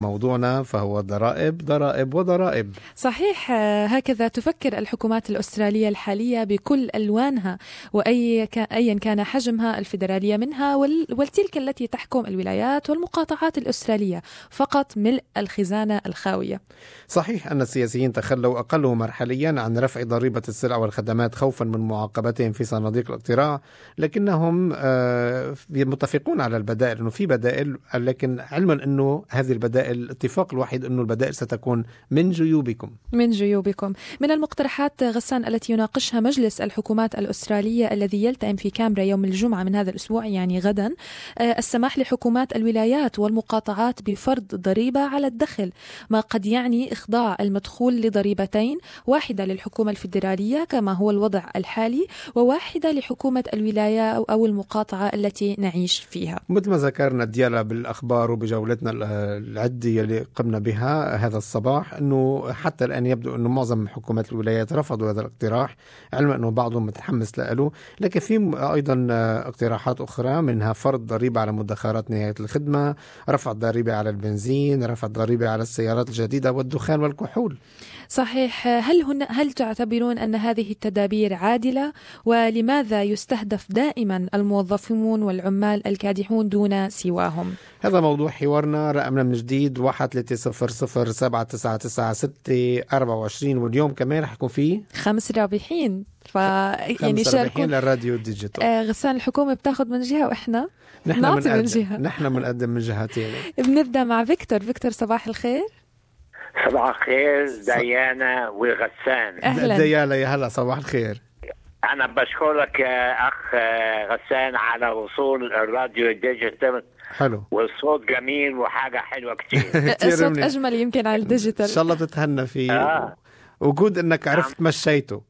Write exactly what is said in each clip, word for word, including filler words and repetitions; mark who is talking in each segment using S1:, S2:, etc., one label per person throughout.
S1: موضوعنا فهو ضرائب ضرائب وضرائب.
S2: صحيح، هكذا تفكر الحكومات الأسترالية الحالية بكل ألوانها، وأي أيا كان حجمها، الفيدرالية منها والتلك التي تحكم الولايات والمقاطعات الأسترالية، فقط ملء الخزانة الخاوية. صحيح
S1: أن السياسيين تخلوا أقله مرحليا عن رفع ضريبة السلع والخدمات خوفا من معاقبتهم في صناديق الاقتراع، لكنهم متفقون على البدائل، أنه في بدائل، لكن علما أنه هذه البدائل الاتفاق الوحيد أنه البدائل ستكون من جيوبكم
S2: من جيوبكم. من المقترحات غسان التي يناقشها مجلس الحكومات الأسترالية الذي يلتئم في كامبرا يوم الجمعة من هذا الأسبوع، يعني غدا، السماح لحكومات الولايات والمقاطعات بفرض ضريبة على الدخل، ما قد يعني إخضاع المدخول لضريبتين، واحدة للحكومة الفيدرالية كما هو الوضع الحالي، وواحدة لحكومة الولاية أو المقاطعة التي نعيش فيها.
S1: مثل ما ذكرنا ديالا بالأخبار وبجولتنا العدة اللي قمنا بها هذا الصباح، أنه حتى الآن يبدو أنه معظم حكومات الولايات رفضوا هذا الاقتراح، علما أنه بعضهم متحمس له، لكن في أيضا اقتراحات أخرى، منها فرض ضريبة على مدخرات نهاية الخدمة، رفع ضريبة على البنزين، رفع ضريبة على السيارات الجديدة والدخان والكحول.
S2: صحيح. هل هن هل تعتبرون أن هذه التدابير عادلة؟ ولماذا يستهدف دائما الموظفون والعمال الكادحون دون سواهم؟
S1: هذا موضوع حوارنا. رقمنا من جديد واحد ثلاثة صفر صفر سبعة تسعة تسعة ستة أربعة وعشرين، واليوم كمان رح يكون فيه
S2: خمس رابحين، ف
S1: يعني شاركون للراديو ديجيتال.
S2: آه غسان الحكومة بتاخد من جهة وإحنا
S1: نحن من, من جهة، نحن بنقدم من جهتين.
S2: بنبدأ مع فيكتور. فيكتور، صباح الخير.
S3: صباح الخير ديانا وغسان.
S2: أهلا
S1: ديانا، يا هلا، صباح الخير.
S3: أنا بشكرك يا أخ غسان على وصول الراديو ديجيتال.
S1: حلو،
S3: والصوت جميل وحاجة حلوة كتير.
S2: الصوت أجمل يمكن على الديجيتال.
S1: إن شاء الله تتهنى فيه.
S3: آه.
S1: وجود إنك عرفت مشيته.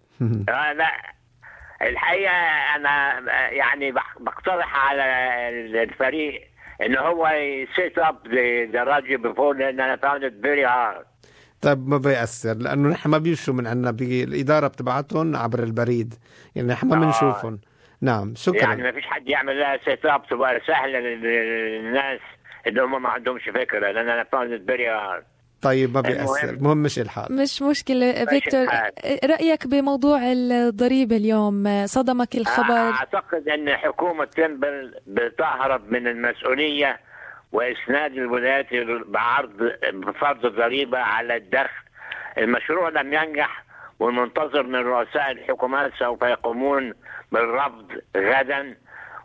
S3: آه لا الحقيقة أنا يعني بقترح على الفريق إنه هو يسيت أب ذا راديو بفور، لأن أنا found it very hard.
S1: طيب ما بيأثر، لأنه نحن ما بيمشوا من عنا، بالإدارة بتبعتهم عبر البريد، يعني نحن ما بنشوفهم. آه. نعم، شكرا.
S3: يعني ما فيش حد يعمل لها سيت اب تبقى سهلة للناس اللي هم ما عندهمش فكرة، لأن أنا found it very hard.
S1: طيب ما بيأثر، المهم مش الحال.
S2: مش مشكلة. فيكتور، رأيك بموضوع الضريبة اليوم؟ صدمك الخبر؟
S3: أعتقد أن حكومة تمبل بتهرب من المسؤولية وإسناد الولايات بعرض بفرض الضريبة على الدخل. المشروع لم ينجح، والمنتظر من رؤساء الحكومات سوف يقومون بالرفض غدا.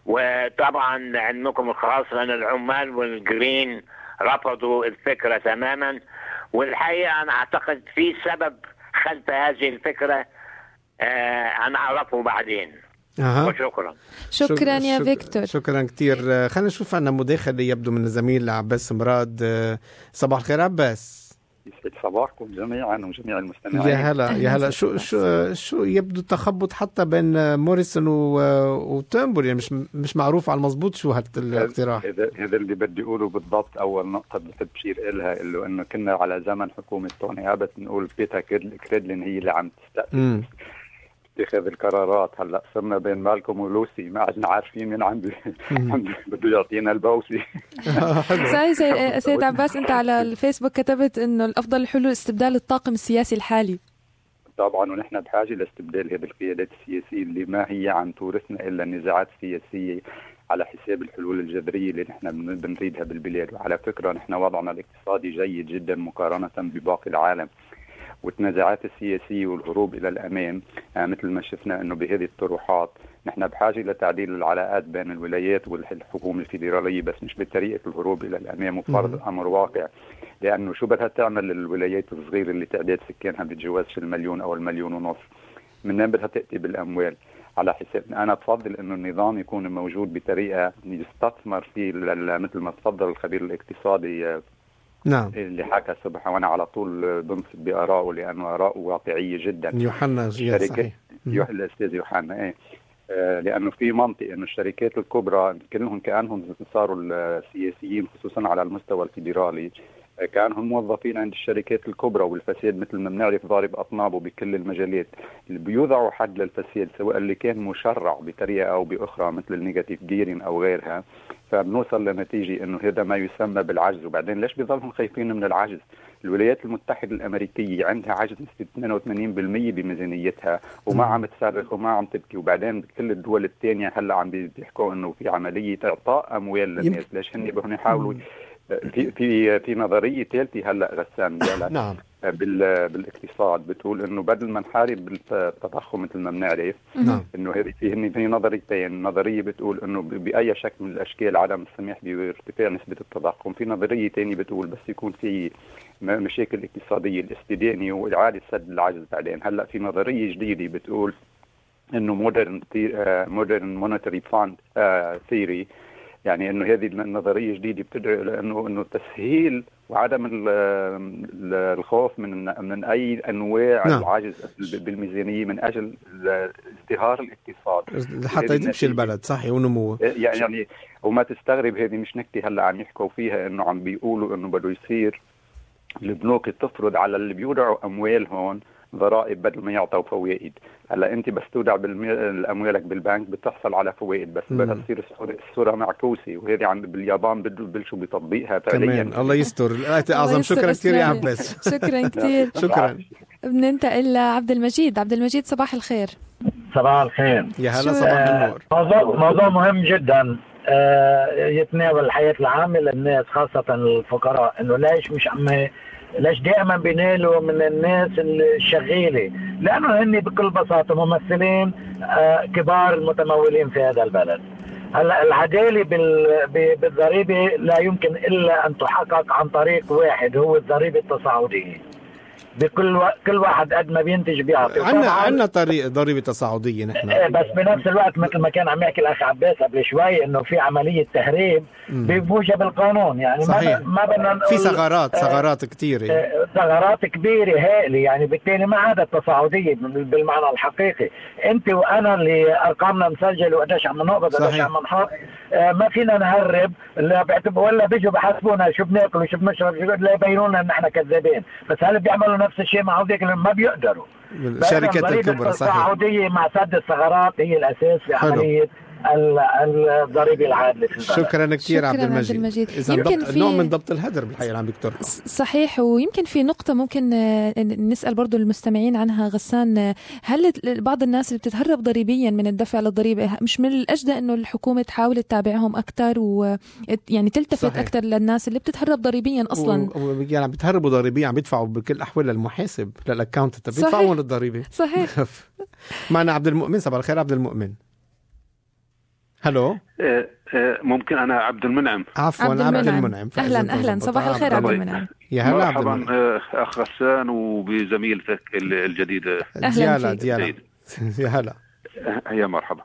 S3: وطبعا علمكم الخاص أن العمال والجرين رفضوا الفكرة تماما. والحقيقة أنا أعتقد في سبب خلف هذه الفكرة، آه أنا أعرفه بعدين.
S1: أه.
S3: وشكرا.
S2: شكرا يا
S1: شك...
S2: فيكتور.
S1: شكرا كتير. خلينا نشوف عنا مداخلة يبدو من الزميل عباس مراد. صباح الخير عباس.
S4: يسعد صباحكم جميعا وجميع المستمعين.
S1: يا هلا يا هلا. شو شو شو يبدو تخبط حتى بين موريسون وتمبل، يعني مش مش معروف على المضبوط شو هالاقتراح.
S4: هذا هذا اللي بدي اقوله بالضبط. اول نقطه بحب اشير لها اللي انه كنا على زمن حكومه توني ابت نقول بيتا كريدلين هي اللي عم تستأذن اتخاذ القرارات. هلا صرنا بين مالكم ولوسي، ما عدنا عارفين مين عم بده يعطينا البوسي.
S2: سيد سيد عباس، انت على الفيسبوك كتبت انه الافضل الحلول استبدال الطاقم السياسي الحالي.
S4: طبعا، ونحن بحاجه لاستبدال هذه القيادات السياسيه اللي ما هي عم تورثنا الا النزاعات السياسيه على حساب الحلول الجذريه اللي نحن بنريدها بالبلاد. وعلى فكره نحن وضعنا الاقتصادي جيد جدا مقارنه بباقي العالم، والتنازعات السياسية والهروب إلى الأمام آه مثل ما شفنا أنه بهذه الطروحات نحن بحاجة لتعديل العلاقات بين الولايات والحكومة الفيدرالية، بس مش بطريقة الهروب إلى الأمام وفرض أمر واقع. لأنه شو بدها تعمل الولايات الصغيرة اللي تعداد سكانها بتجاوزش المليون أو المليون ونص؟ منين بدها تأتي بالأموال؟ على حساب أنا بفضل أنه النظام يكون موجود بطريقة يستثمر فيه مثل ما تفضل الخبير الاقتصادي
S1: نعم
S4: اللي حكى صبح، وانا على طول بنصت بآرائه لانه آراءه واقعيه جدا.
S1: يوحنا صحيح.
S4: يوحنا الاستاذ يوحنا ايه آه لانه في منطق انه الشركات الكبرى كلهم كانهم صاروا السياسيين خصوصا على المستوى الفيدرالي كان هم موظفين عند الشركات الكبرى، والفساد مثل ما بنعرف ضارب أطنابه بكل المجالات. اللي بيوضعوا حد للفساد سواء اللي كان مشرع بطريقة أو بأخرى مثل النيجاتيف جيرين أو غيرها، فبنوصل لنتيجة إنه هذا ما يسمى بالعجز. وبعدين ليش بيظلهم خايفين من العجز؟ الولايات المتحدة الأمريكية عندها عجز نسبة اثنين وثمانين بالمئة بميزانيتها وما عم تصرخ وما عم تبكي. وبعدين كل الدول الثانية هلا عم بيحكوا إنه في عملية إعطاء أموال للناس. ليش هن بدهم يحاولوا؟ في في في نظرية ثالثة هلا غسان
S1: نعم
S4: بال بالاقتصاد بتقول إنه بدل ما نحارب بالتضخم مثل ما بنعرف،
S1: نعم.
S4: إنه هذه في في نظريتين. نظرية بتقول إنه بأي شكل من الأشكال عدم السماح بارتفاع نسبة التضخم. في نظرية ثانية بتقول بس يكون في مشاكل اقتصادية الاستدانة وإعادة سد العجز بعدين. هلا في نظرية جديدة بتقول إنه مودرن مودرن مونيتري فاند ثيوري، يعني انه هذه النظريه الجديده بتدعو الى انه انه تسهيل وعدم الخوف من من اي انواع
S1: نعم.
S4: العجز بالميزانيه من اجل ازدهار الاقتصاد
S1: حتى يمشي البلد صحيح ونموه.
S4: يعني يعني وما تستغرب هذه مش نكته هلا عم يحكوا فيها، انه عم بيقولوا انه بده يصير البنوك تفرض على اللي بيودعوا اموال هون ضرائب بدل ما يعطوا فوائد. هلا انت بس تودع اموالك بالبنك بتحصل على فوائد، بس بدها تصير الصوره معكوسه. وهذه عند باليابان بلشوا بتطبيقها فعليا.
S1: الله يستر. الآية أعظم. شكرا كثير يا عباس.
S2: شكرا كثير.
S1: شكرا.
S2: بننتقل لعبد المجيد. عبد المجيد صباح الخير.
S5: صباح الخير.
S1: يا هلا صباح النور.
S5: موضوع موضوع مهم جدا يتناول الحياه العامه للناس خاصه الفقراء. انه ليش مش عم ليش دائما بينالوا من الناس الشغيله؟ لانه هن بكل بساطه ممثلين كبار المتمولين في هذا البلد. هلا العداله بالضريبه لا يمكن الا ان تحقق عن طريق واحد، هو الضريبه التصاعديه. بكل و... كل واحد قد ما بينتج بيعطي.
S1: عندنا عندنا طريق ضريبه تصاعديه نحن،
S5: بس بنفس الوقت مثل ما كان عم يحكي الاخ عباس قبل شوي انه في عمليه تهريب بموجب القانون. يعني
S1: صحيح.
S5: ما بدنا نقول
S1: في ثغرات ثغرات كثيره
S5: ثغرات كبيره هائله. يعني بالتالي ما عاد التصاعديه بالمعنى الحقيقي. انت وانا اللي ارقامنا مسجله وقديش عم نقبض وقديش عم نحط، ما فينا نهرب ولا بيجوا بحاسبونا شو بناكل وشو بنشرب لا يبينوا لنا ان احنا كذابين. بس هل بيعملوا نفس الشيء مع هذيك اللي ما بيقدروا؟
S1: الشركات الكبرى. صحيح.
S5: التصاعديه مع سد الثغرات هي الاساس في عمليه الضريبه العادله في البلد.
S1: شكرا كثير عبد المجيد.
S2: المجيد.
S1: يمكن في نوع من ضبط الهدر بالحقيقه اللي عم بيقترحه.
S2: صحيح. ويمكن في نقطه ممكن نسال برضو المستمعين عنها غسان. هل بعض الناس اللي بتتهرب ضريبيا من الدفع للضريبه مش من الاجدى انه الحكومه تحاول تتابعهم اكثر ويعني تلتفت صحيح. اكثر للناس اللي بتتهرب ضريبيا اصلا؟ و...
S1: يعني عم بيتهربوا ضريبيا، عم بيدفعوا بكل الاحوال للمحاسب للاكاونت بيدفعوا الضريبه.
S2: صحيح.
S1: معنا عبد المؤمن. صباح الخير عبد المؤمن. هلو.
S6: ممكن أنا عبد المنعم.
S1: عفوا عبد المنعم, المنعم.
S2: أهلا أهلا صباح الخير عبد المنعم.
S1: يا هلا عبد
S6: المنعم. مرحبا أخ غسان وبزميلتك الجديدة
S1: ديالا ديالا. يا هلا.
S6: يا مرحبا.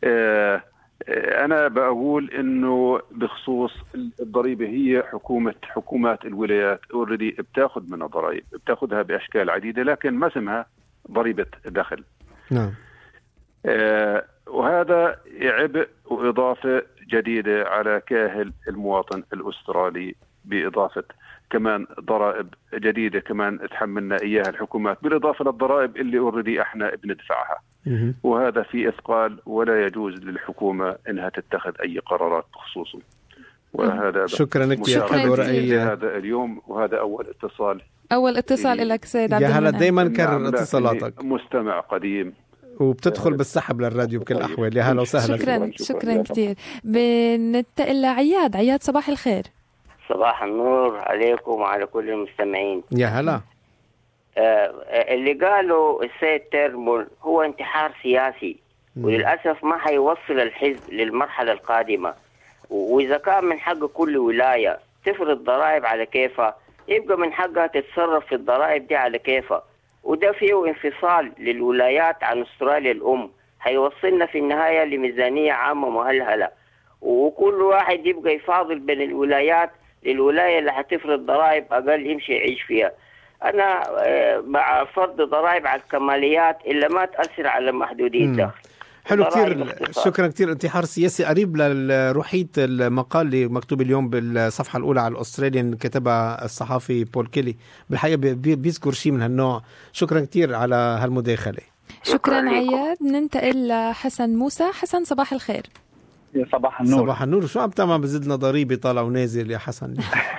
S6: أنا بقول إنه بخصوص الضريبة هي حكومة حكومات الولايات أوريدي بتاخذ منها ضرائب، بتاخذها بأشكال عديدة لكن ما اسمها ضريبة دخل.
S1: نعم.
S6: آه وهذا عبء وإضافة جديدة على كاهل المواطن الأسترالي، بإضافة كمان ضرائب جديدة كمان تحملنا إياها الحكومات، بالإضافة للضرائب اللي أوريدي إحنا بندفعها. وهذا في إثقال ولا يجوز للحكومة إنها تتخذ أي قرارات بخصوصه. وهذا
S1: شكرا كثير
S6: حلو رأيي هذا اليوم. وهذا أول اتصال
S2: أول اتصال لك سيد عبد
S1: المنعم. يا هلا دايما كرر اتصالاتك.
S6: مستمع قديم
S1: وبتدخل بالسحب للراديو بكل الأحوال. يا هلا وسهلا.
S2: شكرا شكرا كثير. بننتقل لعياد. عياد صباح الخير.
S7: صباح النور عليكم وعلى كل المستمعين.
S1: يا هلا.
S7: آه اللي قالوا السيد تيرمول هو انتحار سياسي م. وللأسف ما حيوصل الحزب للمرحلة القادمة. وإذا كان من حق كل ولاية تفرض ضرائب على كيفها، يبقى من حقها تتصرف في الضرائب دي على كيفها. وده فيه انفصال للولايات عن استراليا الأم، هيوصلنا في النهاية لميزانية عامة مهلهلة، وكل واحد يبقى يفاضل بين الولايات للولاية اللي هتفرض ضرائب أقل يمشي يعيش فيها. أنا مع فرض ضرائب على الكماليات إلا ما تأثر على محدودية الدخل.
S1: حلو كتير، شكرا كتير. انتحار سياسي قريب لروحية المقال اللي مكتوب اليوم بالصفحة الأولى على الأستراليان كتبها الصحافي بول كيلي، بالحقيقة بيذكر شيء من هالنوع. شكرا كتير على هالمداخلة.
S2: شكرا عياد. ننتقل لحسن موسى. حسن صباح الخير.
S8: يا صباح النور.
S1: صباح النور. شو عم تعمل بزدنا ضريبة طالع ونازل يا حسن؟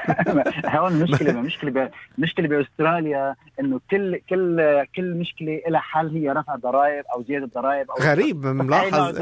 S8: هون مشكلة مشكلة مشكلة بأستراليا إنه كل كل كل مشكلة لها حل، هي رفع ضرائب أو زيادة ضرائب أو
S1: غريب ملاحظ.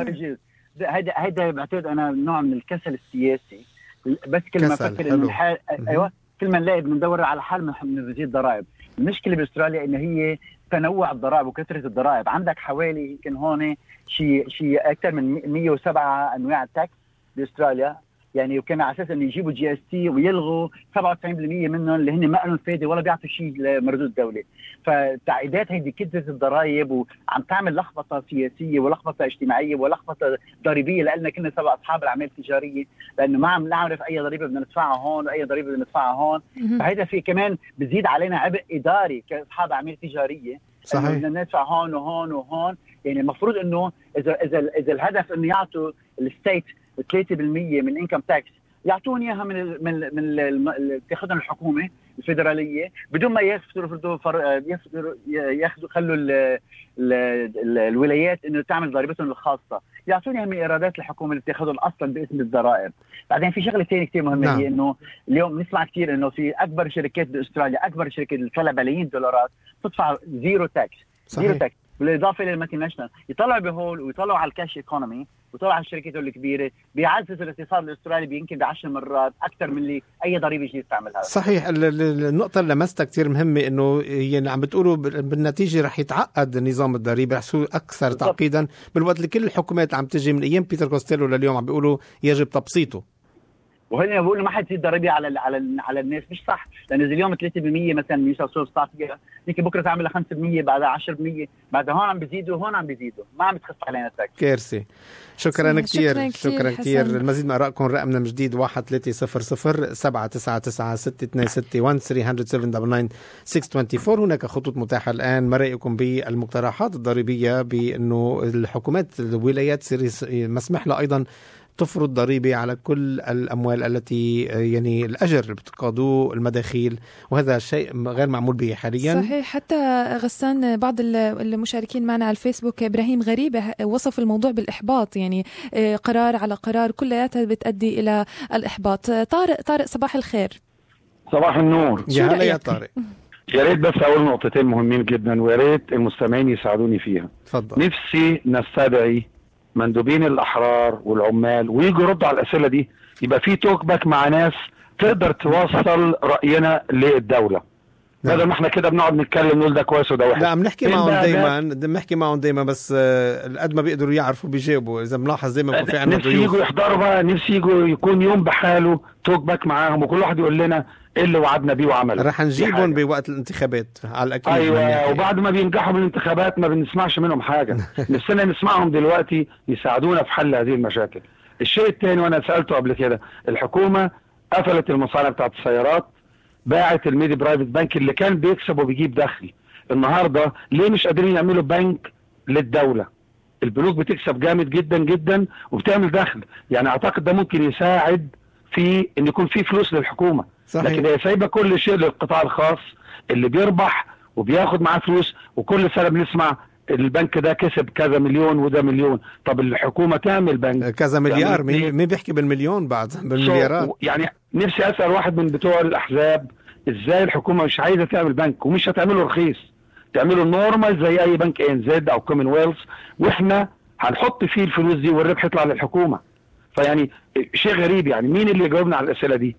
S8: هيدا هيدا بعتقد أنا نوع من الكسل السياسي. بس كل ما فكر إنه الحال أيوة كل ما نلاقي بندور على حل من نزيد ضرائب. المشكلة بأستراليا إن هي تنوع الضرائب وكثرة الضرائب. عندك حوالي يمكن هون شيء شيء أكثر من مية وسبعة أنواع تاكس بأستراليا، يعني وكان على أساس إنه يجيبوا جي إس تي ويلغوا سبعة وتسعين بالمية منهم اللي هن ما لهم فايدة ولا بيعطوا شيء لمردود الدولة. فالتعقيدات هذه كثرة الضرائب وعم تعمل لخبطة سياسية ولخبطة اجتماعية ولخبطة ضريبية لأننا كنا سبع أصحاب الأعمال التجارية، لأنه ما عم نعرف أي ضريبة بدنا ندفعها هون وأي ضريبة بدنا ندفعها هون. فهذا في كمان بزيد علينا عبء إداري كأصحاب أعمال تجارية. صحيح. بدنا ندفع هون وهون وهون. يعني المفروض إنه إذا إذا إذا الهدف إنه يعطوا الستيت ثلاثة بالمية من إنكم تاكس، يعطوني إياها من ال من ال من ال تاخذهم الحكومة الفيدرالية بدون ما يفرضوا يفرضوا ياخذوا خلوا ال ال ال الولايات إنه تعمل ضريبتهم الخاصة، يعطوني من إيرادات الحكومة اللي بتاخذهم أصلا باسم الضرائب. بعدين في شغلة ثانية كتير مهمة. نعم. هي إنه اليوم نسمع كتير إنه في أكبر شركات بأستراليا، أكبر شركات اللي طلع بلايين دولارات تدفع زيرو تاكس. زيرو تاكس. بالإضافة للمالتي ناشونال يطلعوا بهول ويطلعوا على الكاش ايكونومي ويطلعوا على الشركات الكبيرة، بيعزز الاقتصاد الأسترالي يمكن بعشر مرات أكثر من اللي أي ضريبة جديد تعملها.
S1: صحيح. النقطة اللي لمستها كتير مهمة إنه يعني عم بتقولوا بالنتيجة رح يتعقد نظام الضريبة، رح يصير أكثر بالضبط. تعقيدا، بالوقت اللي كل الحكومات عم تجي من أيام بيتر كوستيلو لليوم عم بيقولوا يجب تبسيطه.
S8: وهنا بقولوا ما حد يزيد ضريبه على على على الناس، مش صح، لان اذا اليوم ثلاثة بالمية مثلا نيو ساوث ويلز صار فيها، يمكن بكره تعمل خمسة بالمية، بعدها عشرة بالمية، بعدها هون عم بيزيدوا هون عم بيزيدوا، ما عم بتخف علينا التاكس.
S1: كارثه. شكرا كثير.
S2: شكرا
S1: كثير. المزيد من ارائكم رقمنا من جديد واحد ثلاثة صفر صفر سبعة تسعة تسعة ستة اثنين ستة واحد ثلاثة صفر سبعة تسعة تسعة ستة أربعة أربعة. هناك خطوط متاحه الان. ما رايكم بالمقترحات الضريبيه بانه الحكومات الولايات تصير مسمح لها ايضا تفرض ضريبة على كل الأموال التي يعني الأجر بتقاضوه المداخيل، وهذا شيء غير معمول به حاليا.
S2: صحيح. حتى غسان بعض المشاركين معنا على الفيسبوك إبراهيم غريبة وصف الموضوع بالإحباط، يعني قرار على قرار كلياتها بتؤدي إلى الإحباط. طارق طارق صباح الخير.
S9: صباح النور.
S1: يا هلا يا طارق.
S9: يا ريت بس أقول نقطتين مهمين جدا ويا ريت المستمعين يساعدوني فيها.
S1: تفضل.
S9: نفسي نستدعي مندوبين الأحرار والعمال ويجوا يردوا على الأسئلة دي، يبقى في توك باك مع ناس تقدر توصل رأينا للدولة.
S1: نعم.
S9: بدل ما احنا كده بنقعد نتكلم نقول ده كويس وده وحش.
S1: لا بنحكي معهم دايما بنحكي معهم دايما بس قد ما بيقدروا يعرفوا بيجاوبوا. إذا ملاحظ دايما يكون في عندنا
S9: نفسي يجوا يحضروا بقى، نفسي يجوا يكون يوم بحاله توك باك معاهم وكل واحد يقول لنا ايه اللي وعدنا بيه وعمله.
S1: رح نجيبهم بوقت الانتخابات على الأكيد.
S9: ايوه، وبعد ما بينجحوا بالانتخابات ما بنسمعش منهم حاجة. نفسنا نسمعهم دلوقتي يساعدونا في حل هذه المشاكل. الشيء الثاني وانا سألته قبل كده، الحكومة قفلت المصانع بتاعت السيارات، باعت الميدي برايفت بانك اللي كان بيكسب وبيجيب دخل. النهاردة ليه مش قادرين يعملوا بنك للدولة؟ البنوك بتكسب جامد جدا جدا وبتعمل دخل، يعني اعتقد ده ممكن يساعد في ان يكون في فلوس للحكومة. صحيح. لكن هي سايبه كل شيء للقطاع الخاص اللي بيربح وبياخد معاه فلوس، وكل سنه بنسمع البنك ده كسب كذا مليون وده مليون. طب الحكومه تعمل بنك
S1: كذا مليار، مين بيحكي بالمليون بعد بالمليارات؟
S9: يعني نفسي اسال واحد من بتوع الاحزاب ازاي الحكومه مش عايزه تعمل بنك ومش هتعمله رخيص، تعمله نورمال زي اي بنك ان زد او كومن ويلز، واحنا هنحط فيه الفلوس دي والربح يطلع للحكومه. فيعني شيء غريب، يعني مين اللي يجاوبنا على الاسئله دي؟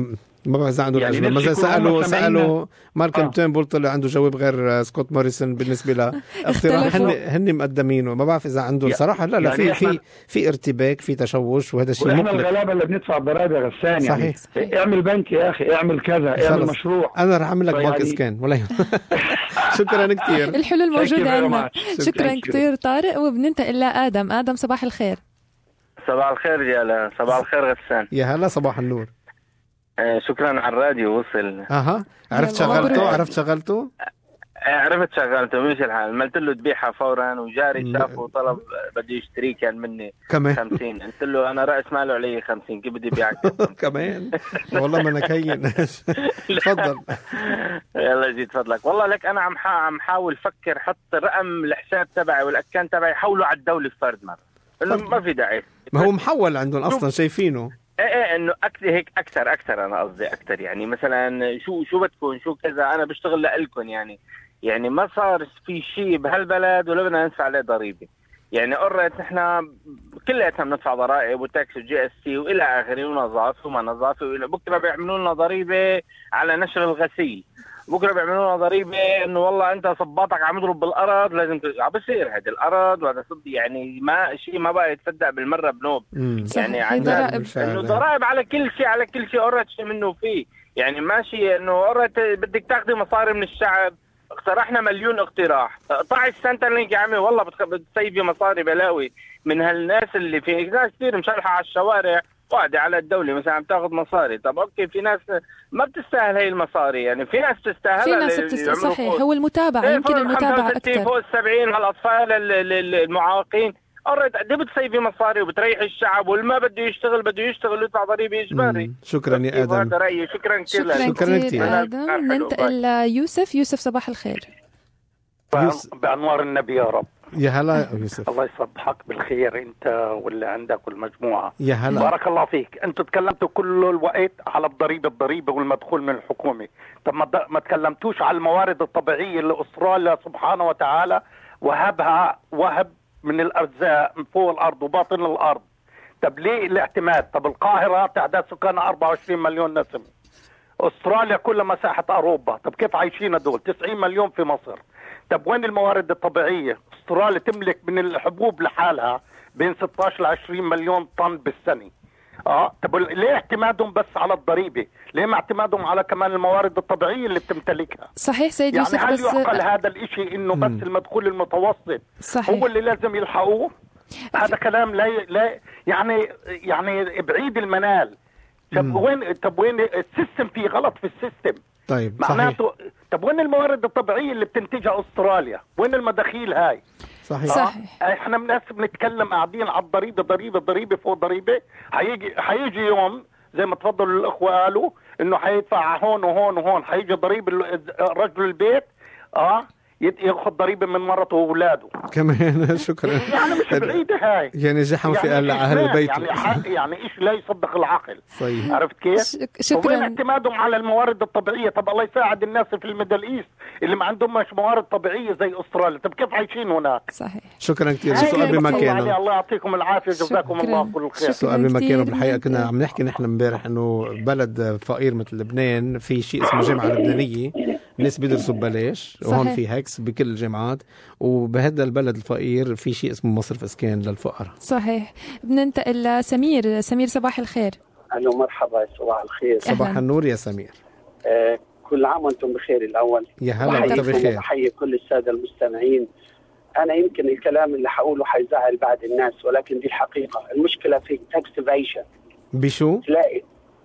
S1: ما بعرف عنده يعني الأجوبة. مثلا سألوا سألوا ماركل آه. تيرنبول طلع عنده جواب غير سكوت موريسون بالنسبة له اقتراح هن هن مقدمينه. ما بعرف إذا عنده صراحة. لا لا يعني في في في ارتباك، في تشوش، وهذا شيء
S9: مقلق. احنا الغلابة اللي بندفع الضرائب يا غسان. يعني صحيح. اعمل بنك يا أخي، اعمل كذا، اعمل مشروع.
S1: أنا رح أعمل لك بنك إسكان ولا شكرا كتير.
S2: الحلول موجودة عندنا. شكرا كتير طارق. وبننتقل لآدم. آدم صباح الخير.
S10: صباح الخير يا صباح الخير غسان.
S1: يا هلا صباح النور.
S10: شكرا على الراديو وصل.
S1: اها عرفت شغلته عرفت شغلته
S10: عرفت شغلته مش الحال، ملت له ذبيحه فورا وجاري شافه وطلب بده يشتري كان مني
S1: كمان
S10: خمسين، قلت له انا راس ماله علي خمسين كيف بدي ابيعك
S1: كمان والله ما انا كين. تفضل.
S10: يلا جيت فضلك. والله لك انا عم عم حاول فكر حط رقم الحساب تبعي والاكونت تبعي حوله على الدوله فرد مره، انه ما في داعي.
S1: ما هو محول عندهم اصلا شايفينه.
S10: ايه ايه انه اكثر هيك اكثر اكثر انا قصدي اكثر يعني مثلا شو شو بدكم شو كذا انا بشتغل لكم يعني يعني ما صار في شيء بهالبلد ولا بدنا ندفع عليه ضريبه يعني قررت نحن كلياتنا بندفع ضرائب وتاكس وجي اس تي والى اخره ونظافه وما نظافه والى بكره بيعملوا لنا ضريبه على نشر الغسيل، بكره بيعملوا لنا ضريبه انه والله انت صباطك عم يضرب بالارض لازم عم بصير هذا الارض وهذا صد يعني ما شيء ما بقى يتصدق بالمره بنوب يعني عندنا انه ضرائب على كل شيء على كل شيء قررت شيء منه فيه يعني ماشي انه قررت بدك تاخذي مصاري من الشعب. اقترحنا مليون اقتراح، قطع السنترلينك يا عمي والله بتسيبي مصاري بلاوي من هالناس اللي في ناس كثير مشلحه على الشوارع قاعدة على الدولة مثلا عم تاخذ مصاري. طب اوكي في ناس ما بتستاهل هي المصاري يعني في ناس تستاهلها
S2: في ناس بتستاهل صحيح هو المتابعة إيه يمكن المتابعة أكثر
S10: فوق السبعين هالأطفال المعاقين قررت قد بتسيبي مصاري وبتريح الشعب والما بده يشتغل بده يشتغل ويدفع ضريبة إجباري.
S1: شكرا يا آدم.
S10: هذا رأيي. شكرا كثير
S2: شكرا, شكرا كثير آدم. ننتقل ليوسف. يوسف صباح الخير.
S11: بأنوار النبي يا رب.
S1: يا هلا يوسف.
S11: الله يصبحك بالخير انت واللي عندك والمجموعه.
S1: يا هلا.
S11: بارك الله فيك. انتوا تكلمتوا كل الوقت على الضريبه الضريبه والمدخول من الحكومه، طب ما ما تكلمتوش على الموارد الطبيعيه اللي استراليا سبحانه وتعالى وهبها وهب من الارزاق من فوق الارض وباطن الارض. طب ليه الاعتماد؟ طب القاهره تعداد سكانها أربعة وعشرين مليون نسمه، استراليا كل مساحه اوروبا، طب كيف عايشين دول؟ تسعين مليون في مصر. طب وين الموارد الطبيعية؟ استراليا تملك من الحبوب لحالها بين ستة عشر ل عشرين مليون طن بالسنة. اه طب ليه اعتمادهم بس على الضريبة؟ ليه ما اعتمادهم على كمان الموارد الطبيعية اللي بتمتلكها؟
S2: صحيح سيد
S11: يعني
S2: يوسف.
S11: هل
S2: بس
S11: يعقل هذا الاشي انه بس المدخول المتوسط
S2: صحيح.
S11: هو اللي لازم يلحقوه؟ هذا كلام لا لا يعني يعني بعيد المنال. طب وين طب وين السيستم؟ في غلط في السيستم.
S1: طيب
S11: معناته طب وين الموارد الطبيعيه اللي بتنتجها استراليا؟ وين المداخيل هاي؟
S1: صحيح
S2: صحيح.
S11: احنا ناس بنتكلم قاعدين على الضريبه ضريبه ضريبه فوق ضريبه. هيجي هيجي يوم زي ما تفضلوا الاخوه قالوا انه حيدفع هون وهون وهون، حيجي ضريب رجل البيت اه ياخذ ضريبه من مرته واولاده
S1: كمان. شكرا.
S11: يعني مش بعيده هاي
S1: يعني زحم في
S11: يعني
S1: اهل البيت
S11: يعني يعني ايش لا يصدق العقل.
S1: صحيح.
S11: عرفت كيف؟
S2: شكرا.
S11: وين اعتمادهم على الموارد الطبيعيه؟ طب الله يساعد الناس في الميدل ايست اللي ما عندهم مش موارد طبيعيه زي استراليا، طب كيف عايشين هناك؟
S2: صحيح.
S1: شكرا كثير. سؤال بمكانه.
S11: الله يعطيكم العافيه جزاكم الله كل خير.
S1: سؤال بمكانه. بالحقيقه كنا عم نحكي نحن امبارح انه بلد فقير مثل لبنان في شيء اسمه جامعه لبنانيه، الناس بيدرسوا ببلاش وهون في هيكس بكل الجامعات، وبهذا البلد الفقير في شيء اسمه مصرف اسكان للفقراء.
S2: صحيح. بننتقل لسمير. سمير صباح الخير.
S12: الو مرحبا. صباح الخير.
S1: صباح النور يا سمير.
S12: آه كل عام وانتم بخير. الاول
S1: يا هلا وانت بخير.
S12: بحيي كل الساده المستمعين. انا يمكن الكلام اللي حقوله حيزعل بعض الناس ولكن دي الحقيقه. المشكله في التاكس ايفيشن.
S1: بشو؟
S12: تلاقي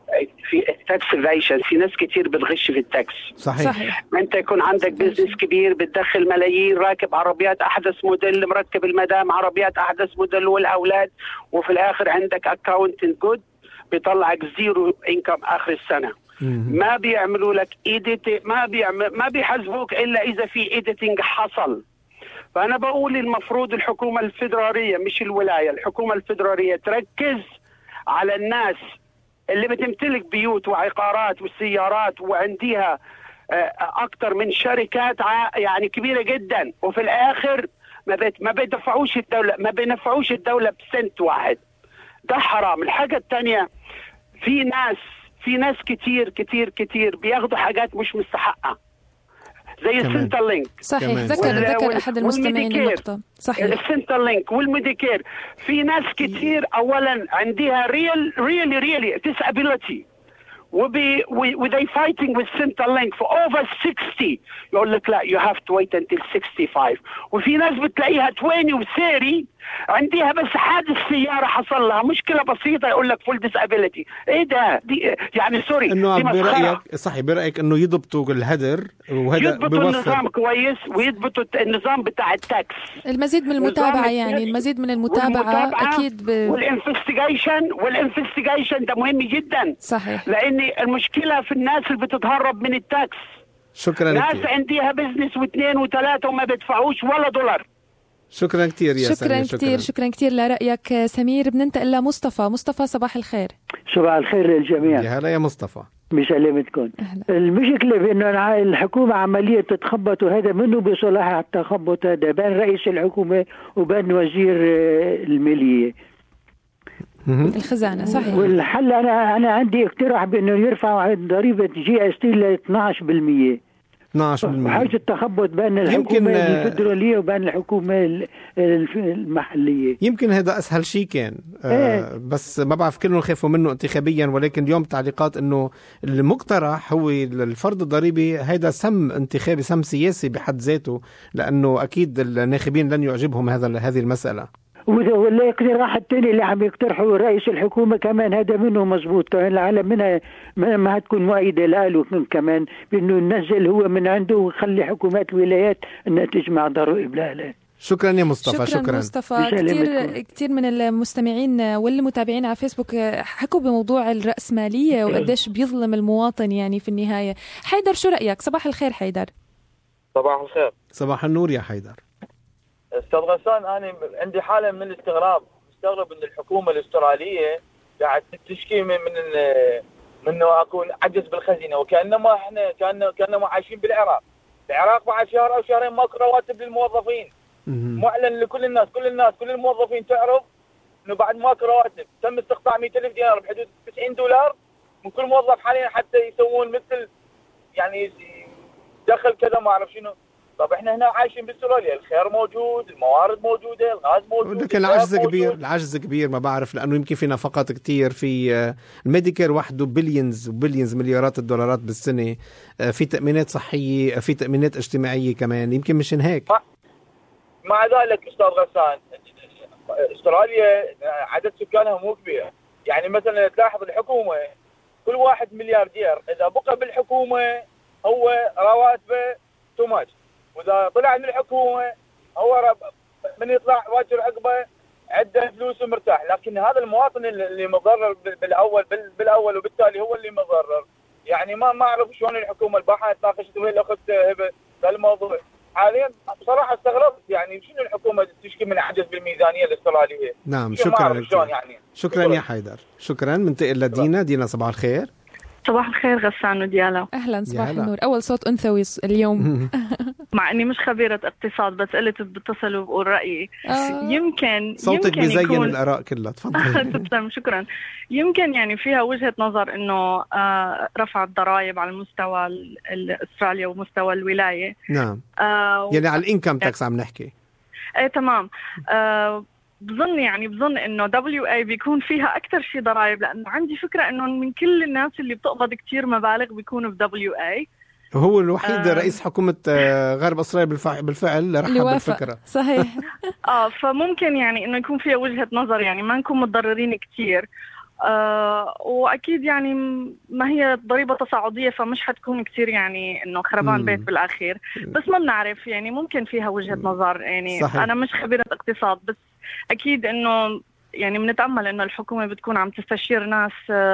S12: في التاكس ايفيشن في ناس كتير بتغش في التاكس.
S1: صحيح.
S2: صحيح.
S12: انت يكون عندك بزنس كبير بتدخل ملايين، راكب عربيات احدث موديل، مركب المدام عربيات احدث موديل والاولاد، وفي الاخر عندك اكاونتنت جود بيطلعك زيرو انكم اخر السنه. ما بيعملوا لك ايديت، ما بيعمل ما بيحاسبوك الا اذا في ايديتنج حصل. فانا بقول المفروض الحكومه الفيدراليه مش الولايه، الحكومه الفيدراليه تركز على الناس اللي بتمتلك بيوت وعقارات والسيارات وعندها اكتر من شركات يعني كبيره جدا، وفي الاخر ما بيت ما بيدفعوش الدوله ما بينفعوش الدوله بسنت واحد. ده حرام. الحاجه الثانيه في ناس في ناس كتير كتير كتير بياخدوا حاجات مش مستحقه زي السنتر لينك.
S2: صحيح. ذكر ذكر احد المستمعين النقطه. صحيح.
S12: السنتر لينك والميديكير في ناس كتير اولا عندها ريال ريالي ريالي ديسابيلتي وبي و they fighting with Centrelink for over sixty. يقول لك لا you have to wait until sixty-five. وفي ناس بتلاقيها twenty و thirty عندها بس حادث سيارة حصل لها مشكلة بسيطة يقول لك full disability. ايه ده؟ دي يعني سوري
S1: انه برأيك صحيح برأيك انه يضبطوا الهدر وهذا
S12: يضبطوا النظام كويس ويضبطوا النظام بتاع التاكس.
S2: المزيد من المتابعة يعني المزيد من المتابعة أكيد ب...
S12: والانفستيجيشن والانفستيجيشن ده مهم جدا.
S2: صحيح.
S12: لأن المشكلة في الناس اللي بتتهرب من التاكس.
S1: شكرا
S12: ناس
S1: كتير.
S12: عندها بزنس واثنين وثلاثة وما بيدفعوش ولا دولار.
S1: شكرا كتير يا
S2: شكرا
S1: سمير.
S2: كتير شكرا كتير لرأيك سمير. بننتقل لمصطفى. مصطفى صباح الخير.
S13: صباح الخير للجميع.
S1: يا هلا يا مصطفى.
S13: بسلامتكم. المشكلة بأنه الحكومة عملية تتخبط وهذا منه بصلاح التخبط هذا بين رئيس الحكومة وبين وزير المالية
S2: الخزانة. صحيح.
S13: والحل أنا أنا عندي اقتراح بأنه يرفعوا ضريبة جي اس تي ل اثناشر بالمئة.
S1: اثناشر بالمئة.
S13: حاجة التخبط بين الحكومة الفدرالية وبين الحكومة المحلية.
S1: يمكن هذا أسهل شيء كان.
S13: ايه.
S1: آه بس ما بعرف كلهم خافوا منه انتخابيا، ولكن اليوم تعليقات انه المقترح هو الفرض الضريبي هذا سم انتخابي سم سياسي بحد ذاته، لأنه أكيد الناخبين لن يعجبهم هذا هذه المسألة.
S13: ولا الاقتراح الثاني اللي عم يقترحه رئيس الحكومة كمان هذا منه مزبوط، كمان العالم منها ما هتكون مؤيدة له كمان بأنه ينزل هو من عنده ويخلي حكومات الولايات أنها تجمع ضرائب لها.
S1: شكرا يا مصطفى.
S2: شكرا, شكرا. مصطفى. كتير, كتير من المستمعين والمتابعين على فيسبوك حكوا بموضوع الرأسمالية وقديش بيظلم المواطن يعني في النهاية. حيدر شو رأيك؟ صباح الخير حيدر.
S14: صباح الخير.
S1: صباح النور يا حيدر.
S14: استاذ غسان، انا عندي حاله من الاستغراب، مستغرب ان الحكومه الاستراليه قاعد تشكي من من منه اكون عجز بالخزينه، وكانما احنا كان كانما عايشين بالعراق. العراق بعد شهر او شهرين ماكو رواتب للموظفين. معلن لكل الناس، كل الناس كل الموظفين تعرف انه بعد ماكو رواتب، تم استقطاع مئة ألف دينار بحدود تسعين دولار من كل موظف حاليا حتى يسوون مثل يعني دخل كذا ما اعرف شنو. طب احنا هنا عايشين باستراليا، الخير موجود، الموارد موجوده، الغاز موجود،
S1: لكن العجز كبير. العجز كبير ما بعرف، لانه يمكن في نفقات كتير في الميديكير وحده بليونز وبليونز مليارات الدولارات بالسنه، في تامينات صحيه، في تامينات اجتماعيه كمان، يمكن مشان هيك.
S14: مع ذلك استاذ غسان استراليا عدد سكانها مو كبير، يعني مثلا تلاحظ الحكومه كل واحد ملياردير اذا بقى بالحكومه هو رواتبه توماج، واذا طلع من الحكومه هو من يطلع واجر عقبه عنده فلوس ومرتاح. لكن هذا المواطن اللي مضرر بالاول بالاول وبالتالي هو اللي مضرر. يعني ما ما اعرف شلون الحكومه البارحه تناقشت وهي الاخت هبه بهالموضوع. حاليا بصراحه استغربت يعني شنو الحكومه تشكي من عجز بالميزانيه الاستراليه.
S1: نعم شكرا
S14: شلون يعني.
S1: شكرا, شكرا يا حيدر. شكرا. منتقل لدينا. دينا صباح الخير.
S15: صباح الخير غسان وديالا.
S2: أهلا صباح النور. أول صوت أنثوي اليوم.
S15: مع أني مش خبيرة اقتصاد بس قلت بتصل وبقول رأيي.
S2: آه.
S1: يمكن صوتك
S15: يمكن
S1: بيزين
S15: يكون...
S1: الآراء كلها. تفضل.
S15: تسلم شكرا. يمكن يعني فيها وجهة نظر إنه آه رفع الضرائب على المستوى الأستراليا ومستوى الولاية.
S1: نعم.
S15: آه
S1: يعني على الإنكم تاكس عم نحكي.
S15: إيه تمام. آه بظن يعني بظن انه دبليو اي بيكون فيها اكثر شيء ضرائب، لانه عندي فكره انه من كل الناس اللي بتقبض كتير مبالغ بيكونوا في دبليو اي.
S1: هو الوحيد آه رئيس حكومه آه غرب استراليا بالفعل بالفعل رحب بالفكره.
S2: صحيح.
S15: اه فممكن يعني انه يكون فيها وجهه نظر، يعني ما نكون متضررين كتير. آه واكيد يعني ما هي ضريبه تصاعديه فمش حتكون كتير يعني انه خربان مم. بيت بالاخير، بس ما بنعرف يعني ممكن فيها وجهه نظر. يعني صحيح. انا مش خبيره اقتصاد بس اكيد انه يعني بنتامل انه الحكومه بتكون عم تستشير ناس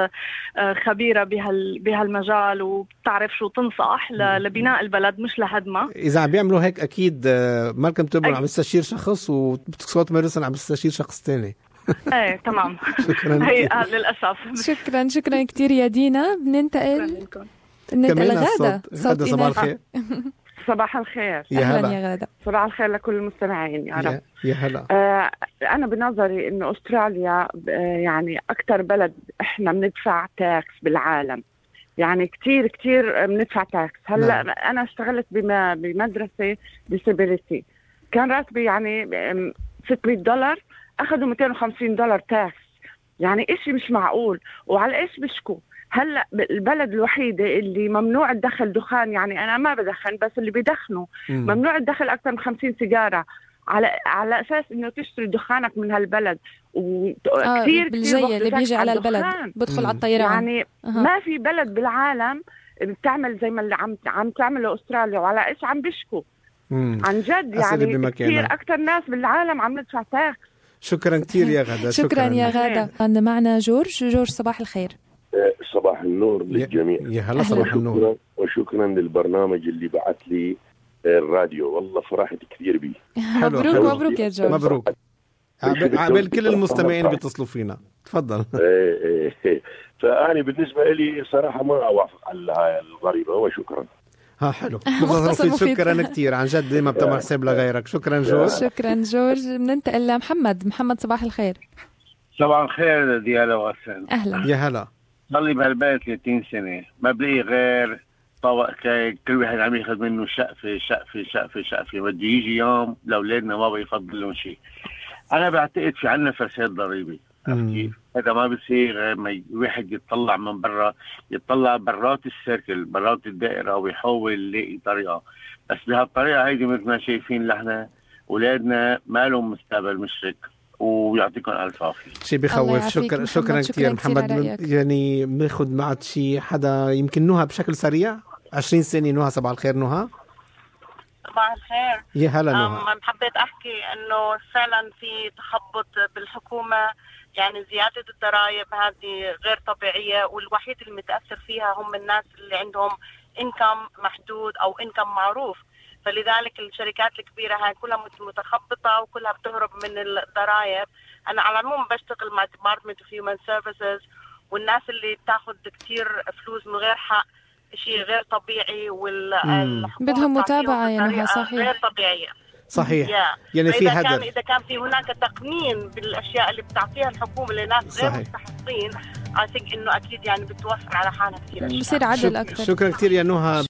S15: خبيره بهال بهالمجال وبتعرف شو تنصح لبناء البلد مش لهدمه.
S1: اذا عم بيعملوا هيك اكيد مالكم تبون عم تستشير شخص وبتكسوت مارسن عم تستشير شخص ثاني.
S15: ايه تمام.
S1: شكرا.
S15: هي آه للاسف.
S2: شكرا شكرا كثير يا دينا. بننتقل بننتقل لغاده.
S1: غاده صباح الخير.
S16: صباح الخير.
S1: يا هلا
S2: يا غاده.
S16: صباح الخير لكل المستمعين يا رب.
S1: يا هلا.
S16: آه انا بنظري انه استراليا آه يعني اكثر بلد احنا بندفع تاكس بالعالم، يعني كتير كتير بندفع تاكس. هلا نعم. انا اشتغلت بما بمدرسه ديسابيليتي، كان راتبي يعني ستمية دولار، اخذوا مئتين وخمسين دولار تاكس، يعني اشي مش معقول. وعلى ايش بشكوا؟ هلا البلد الوحيده اللي ممنوع الدخل دخان، يعني انا ما بدخن بس اللي بيدخنوا ممنوع الدخل اكثر من خمسين سيجاره، على على اساس انه تشتري دخانك من هالبلد. وكثير
S2: آه بالجاي اللي بيجي على البلد بدخل على الطيران.
S16: يعني أه. ما في بلد بالعالم بتعمل زي ما اللي عم عم تعمله استراليا، وعلى ايش عم بيشكوا عن جد. يعني كثير اكثر ناس بالعالم عم ندفع تاكس.
S1: شكرا كثير يا غدا.
S2: شكرا, شكرا يا غدا. معنا جورج. جورج صباح الخير.
S17: صباح النور للجميع.
S1: يا هلا صباح النور.
S17: وشكرا للبرنامج اللي بعث لي الراديو، والله فرحت كثير بيه.
S2: مبروك مبروك يا جورج.
S1: مبروك. عبال كل المستمعين بيتصلوا فينا. تفضل.
S17: فأنا بالنسبة لي صراحة ما أوافق على هاي الضريبة، وشكرا.
S1: ها حلو. شكرا كثير عن جد، ما بتعمل حساب لغيرك. شكرا جورج.
S2: شكرا جورج. بننتقل لمحمد. محمد صباح الخير.
S18: صباح الخير ديالا وغسان.
S2: أهلا.
S1: يا هلا.
S18: صار لي بهالبيت ثلاثين سنة ما بلاقي غير طبق كيك، كل واحد عم ياخذ منه شقفة شقفة شقفة شقفة، بده يجي يوم لأولادنا ما بيفضل لهم شيء. أنا بعتقد في عنا فساد ضريبي. هذا ما بصير غير ما واحد يتطلع من برا، يتطلع برات السيركل برات الدائرة ويحاول يلاقي طريقة. بس بهالطريقة هيدي مثل ما شايفين لحنا أولادنا ما لهم مستقبل مشرق. ويعطيكم الف عافيه.
S1: شيء بخوف. شكرا شكرا كثير محمد. من يعني بناخذ معك شيء حدا يمكن نهى بشكل سريع. عشرين سنة نهى. صباح الخير نهى.
S19: صباح الخير.
S1: يا هلا نهى.
S19: حبيت احكي انه فعلا في تخبط بالحكومه، يعني زياده الضرائب هذه غير طبيعيه، والوحيد اللي متاثر فيها هم الناس اللي عندهم انكم محدود او انكم معروف. فلذلك الشركات الكبيرة هاي كلها متخبطة وكلها بتهرب من الضرائب. أنا على العموم بشتغل مع Department of Human Services، والناس اللي بتاخد كتير فلوس من غير حق شيء غير طبيعي، والحكومة
S2: بدهم متابعة يعني صحيح
S19: غير طبيعية.
S1: صحيح. يعني في هدف.
S19: كان إذا كان في هناك تقنين بالأشياء اللي بتعطيها الحكومة لناس غير مستحقين، I think إنه أكيد يعني بتوفر على حالها كثير أشياء.
S2: بصير عدل أكثر.
S1: شكرا كثير يا نهى.